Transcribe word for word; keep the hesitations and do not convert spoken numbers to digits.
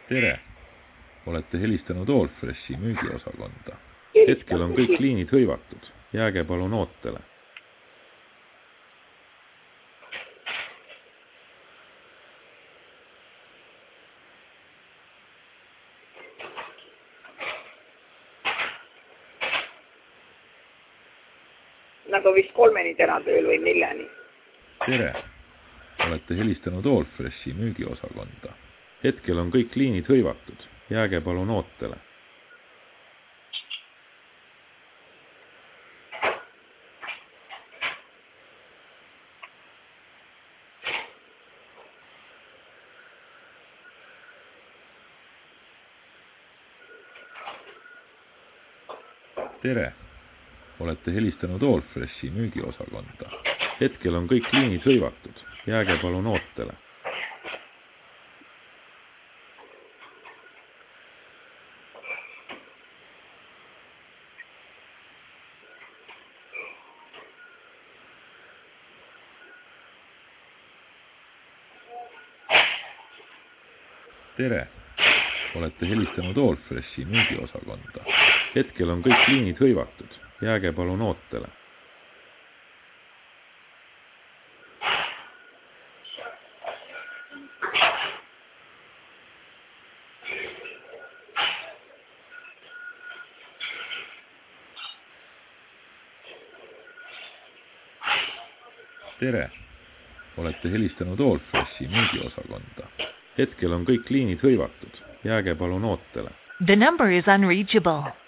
Tere! Olete helistanud Allfreshi müügiosakonda. Hetkel on kõik liinid hõivatud. Jääge palun ootele. Nad on vist kolmeni täna tööl või neljani. Tere! Olete helistanud Allfreshi müügiosakonda. Hetkel on kõik liinid hõivatud. Jääge palun ootele. Tere! Olete helistanud Allfreshi müügiosakonda. Hetkel on kõik liinid hõivatud. Jääge palun ootele. Tere! Olete helistanud Allfreshi müügiosakonda. Hetkel on kõik liinid hõivatud. Jääge palun ootele. Tere! Olete helistanud Allfreshi müügiosakonda. Hetkel on kõik liinid hõivatud. Jääge palun ootele. The number is unreachable.